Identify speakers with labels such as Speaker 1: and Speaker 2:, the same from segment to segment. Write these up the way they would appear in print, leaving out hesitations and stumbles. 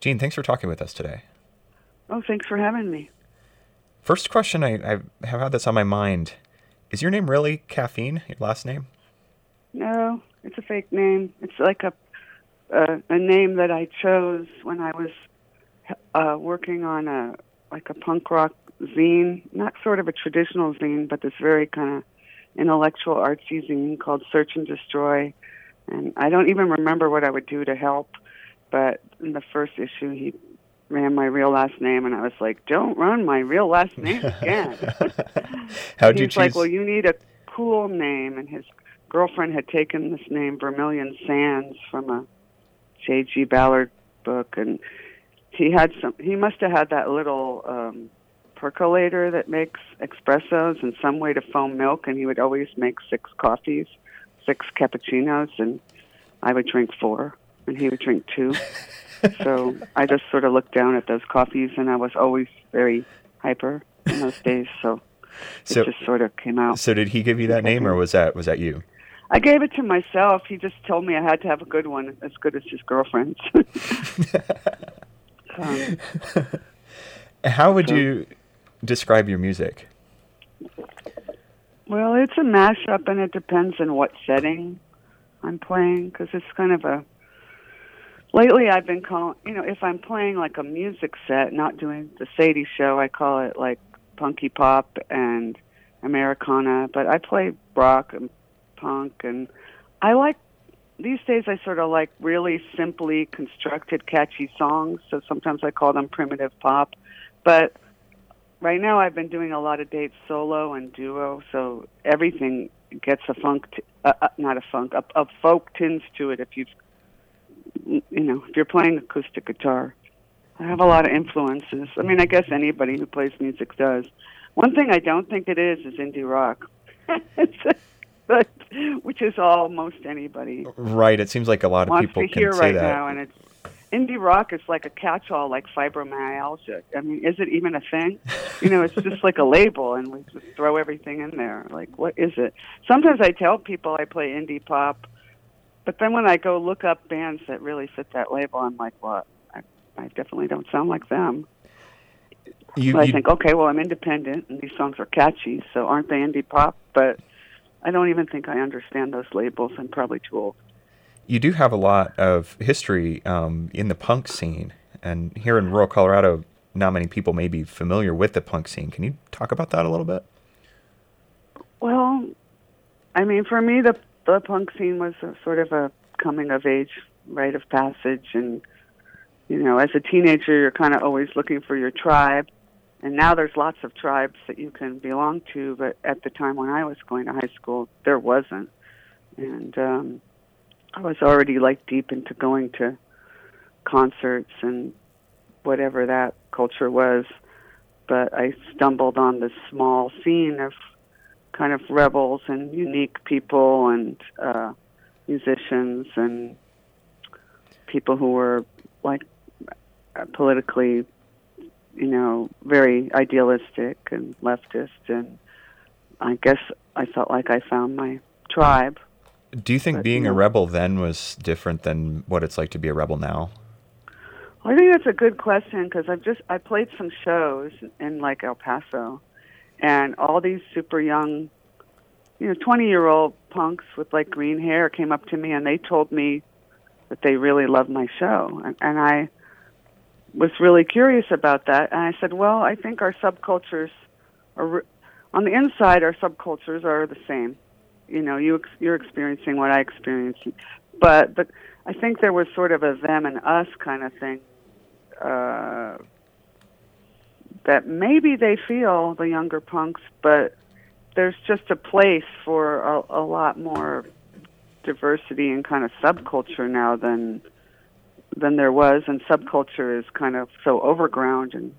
Speaker 1: Gene, thanks for talking with us today.
Speaker 2: Oh, thanks for having me.
Speaker 1: First question, I have had this on my mind. Is your name really Caffeine, your last name?
Speaker 2: No, it's a fake name. It's like a name that I chose when I was working on a punk rock zine, not sort of a traditional zine, but this very kind of intellectual artsy zine called Search and Destroy. And I don't even remember what I would do to help, but in the first issue he ran my real last name, and I was like, don't run my real last name again.
Speaker 1: How'd you
Speaker 2: He's
Speaker 1: choose?
Speaker 2: like, well, you need a cool name, and his girlfriend had taken this name, Vermilion Sands, from a J.G. Ballard book, and he must have had that little percolator that makes espressos and some way to foam milk, and he would always make 6 coffees, 6 cappuccinos, and I would drink 4, and he would drink 2. So I just sort of looked down at those coffees, and I was always very hyper in those days, so it just sort of came out.
Speaker 1: So did he give you that name, or was that you?
Speaker 2: I gave it to myself. He just told me I had to have a good one, as good as his girlfriend's.
Speaker 1: How would you describe your music?
Speaker 2: Well, it's a mashup, and it depends on what setting I'm playing, because it's kind of a... Lately, I've been calling, if I'm playing like a music set, not doing the Sadie show, I call it like punky pop and Americana, but I play rock and punk, and these days I sort of like really simply constructed, catchy songs, so sometimes I call them primitive pop, but right now I've been doing a lot of dates solo and duo, so everything gets a folk tinge to it if you're playing acoustic guitar. I have a lot of influences. I mean, I guess anybody who plays music does. One thing I don't think it is indie rock, which is almost anybody.
Speaker 1: Right. It seems like a lot of people can
Speaker 2: hear
Speaker 1: say
Speaker 2: right
Speaker 1: that.
Speaker 2: Now, and indie rock is like a catch-all, like fibromyalgia. I mean, is it even a thing? It's just like a label, and we just throw everything in there. Like, what is it? Sometimes I tell people I play indie pop, but then when I go look up bands that really fit that label, I'm like, what? I definitely don't sound like them. I think, okay, well, I'm independent, and these songs are catchy, so aren't they indie pop? But I don't even think I understand those labels. I'm probably too old.
Speaker 1: You do have a lot of history in the punk scene, and here in rural Colorado, not many people may be familiar with the punk scene. Can you talk about that a little bit?
Speaker 2: Well, I mean, for me, the punk scene was sort of a coming-of-age rite of passage, and, as a teenager, you're kind of always looking for your tribe, and now there's lots of tribes that you can belong to, but at the time when I was going to high school, there wasn't, and I was already, deep into going to concerts and whatever that culture was, but I stumbled on this small scene of kind of rebels and unique people and musicians and people who were politically, very idealistic and leftist, and I guess I felt like I found my tribe.
Speaker 1: Do you think being a rebel then was different than what it's like to be a rebel now?
Speaker 2: Well, I think that's a good question, because I played some shows in El Paso, and all these super young, 20-year-old punks with green hair came up to me, and they told me that they really loved my show. And I was really curious about that. And I said, well, I think our subcultures are, on the inside, our subcultures are the same. You're experiencing what I experienced. But I think there was sort of a them and us kind of thing, that maybe they feel, the younger punks, but there's just a place for a lot more diversity and kind of subculture now than there was, and subculture is kind of so overground, and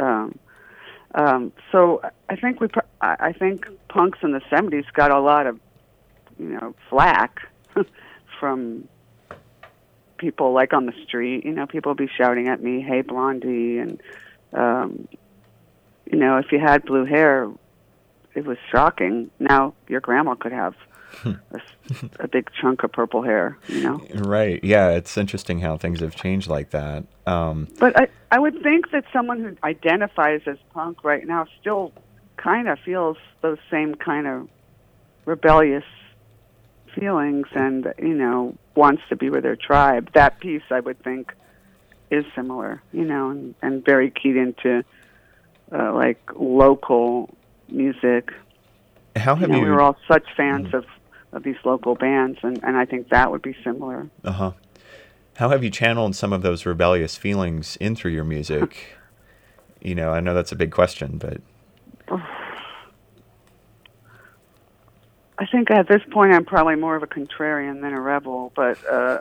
Speaker 2: so I think I think punks in the 70s got a lot of flack from people on the street. People be shouting at me, "Hey, Blondie," and if you had blue hair, it was shocking. Now your grandma could have a big chunk of purple hair, you know.
Speaker 1: Right. Yeah, it's interesting how things have changed like that.
Speaker 2: But I would think that someone who identifies as punk right now still kind of feels those same kind of rebellious feelings and, you know, wants to be with their tribe. That piece, I would think, is similar, you know, and very keyed into, like, local music.
Speaker 1: How have
Speaker 2: we were all such fans of these local bands, and I think that would be similar.
Speaker 1: Uh-huh. How have you channeled some of those rebellious feelings in through your music? You know, I know that's a big question, but...
Speaker 2: I think at this point I'm probably more of a contrarian than a rebel, but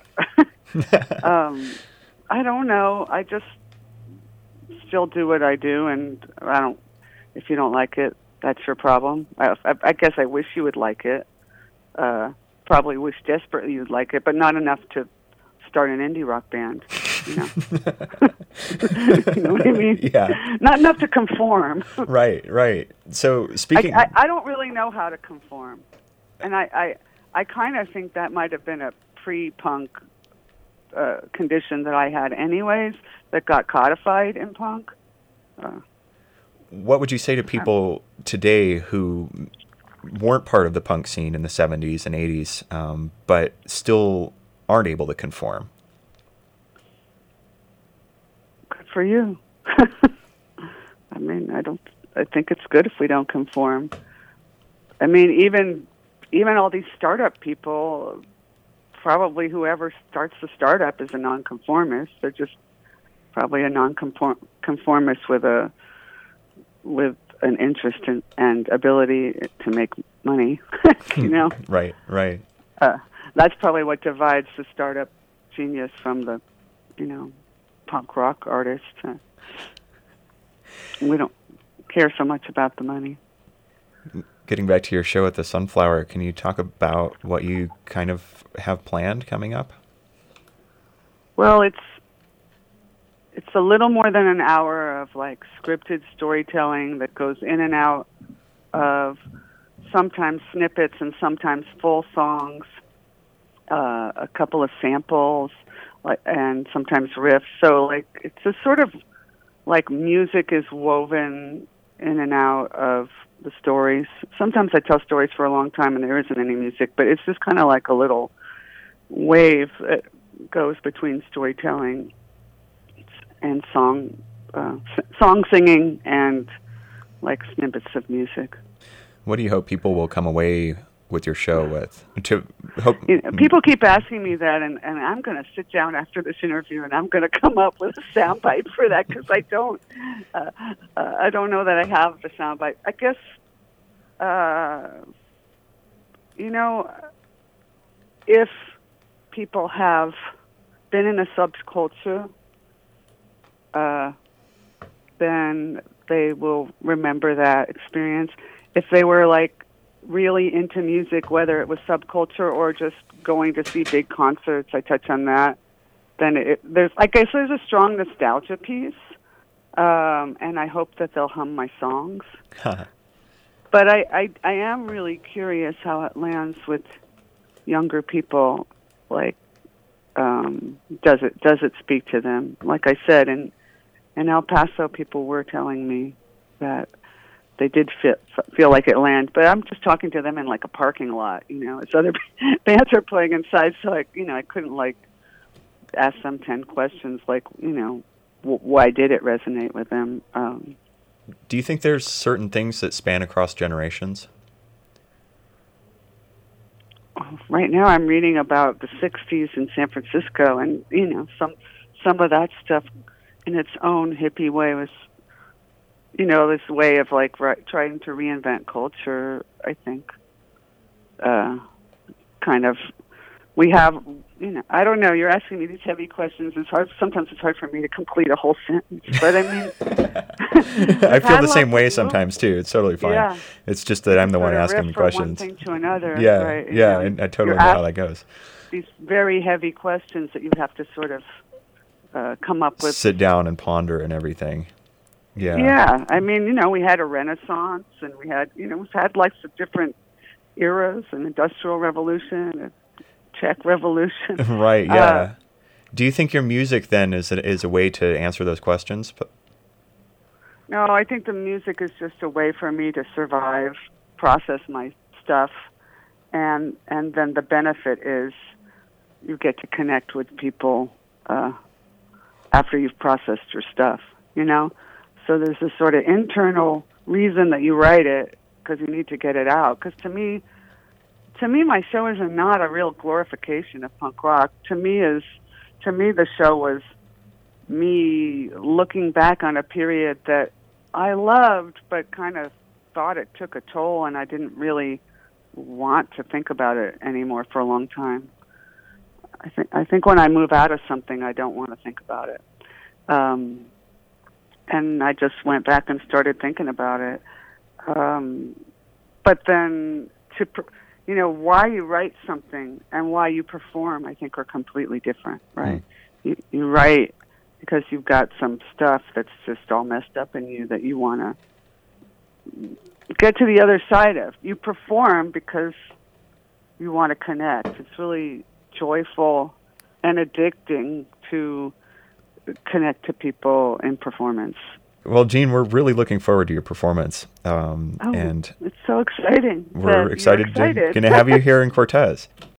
Speaker 2: I don't know. I just still do what I do, and I don't. If you don't like it, that's your problem. I guess I wish you would like it. Probably wish desperately you'd like it, but not enough to start an indie rock band. You know, you know what I mean?
Speaker 1: Yeah.
Speaker 2: Not enough to conform.
Speaker 1: Right. So speaking,
Speaker 2: I don't really know how to conform, and I kind of think that might have been a pre-punk condition that I had, anyways, that got codified in punk.
Speaker 1: What would you say to people today who weren't part of the punk scene in the 70s and 80s, but still aren't able to conform?
Speaker 2: Good for you. I mean, I think it's good if we don't conform. I mean, even all these startup people, probably whoever starts the startup is a nonconformist. They're just probably a nonconformist with an interest and ability to make money. You know.
Speaker 1: Right.
Speaker 2: That's probably what divides the startup genius from the, you know, punk rock artist. We don't care so much about the money.
Speaker 1: Getting back to your show at the Sunflower, can you talk about what you kind of have planned coming up?
Speaker 2: Well, it's a little more than an hour of like scripted storytelling that goes in and out of sometimes snippets and sometimes full songs, a couple of samples, and sometimes riffs. So like it's a sort of like music is woven in and out of the stories. Sometimes I tell stories for a long time and there isn't any music, but it's just kind of like a little wave that goes between storytelling and song singing and like snippets of music.
Speaker 1: What do you hope people will come away with your show with?
Speaker 2: People keep asking me that, and I'm going to sit down after this interview and I'm going to come up with a soundbite for that, because I don't know that I have the soundbite. I guess, if people have been in a subculture, then they will remember that experience. If they were like really into music, whether it was subculture or just going to see big concerts, I touch on that, then there's a strong nostalgia piece, and I hope that they'll hum my songs. But I am really curious how it lands with younger people. Like, does it speak to them? Like I said, in El Paso, people were telling me that they did feel like it landed, but I'm just talking to them in like a parking lot, you know. It's other bands are playing inside, so I couldn't like ask them 10 questions, like, you know, why did it resonate with them?
Speaker 1: Do you think there's certain things that span across generations?
Speaker 2: Right now, I'm reading about the '60s in San Francisco, and you know, some of that stuff, in its own hippie way, was, you know, this way of like trying to reinvent culture. I think, kind of, we have, you know, I don't know. You're asking me these heavy questions. Sometimes it's hard for me to complete a whole sentence. But I mean,
Speaker 1: I feel the same way sometimes too. It's totally fine. Yeah. It's just that I'm the one asking the questions.
Speaker 2: From one thing to another.
Speaker 1: Yeah,
Speaker 2: right?
Speaker 1: Yeah, and I totally know how that goes.
Speaker 2: These very heavy questions that you have to sort of come up with.
Speaker 1: Sit down and ponder and everything. Yeah.
Speaker 2: Yeah, I mean, you know, we had a Renaissance, and we've had lots of different eras, an industrial revolution, a Czech revolution.
Speaker 1: Right, yeah. Do you think your music then is a way to answer those questions?
Speaker 2: No, I think the music is just a way for me to survive, process my stuff, and then the benefit is you get to connect with people after you've processed your stuff, you know? So there's this sort of internal reason that you write it because you need to get it out. Because to me, my show is not a real glorification of punk rock. To me, the show was me looking back on a period that I loved, but kind of thought it took a toll, and I didn't really want to think about it anymore for a long time. I think when I move out of something, I don't want to think about it. And I just went back and started thinking about it. But then, why you write something and why you perform, I think, are completely different, right? You write because you've got some stuff that's just all messed up in you that you want to get to the other side of. You perform because you want to connect. It's really joyful and addicting to connect to people in performance.
Speaker 1: Well, Jean, we're really looking forward to your performance. And
Speaker 2: it's so exciting.
Speaker 1: We're excited to have you here in Cortez.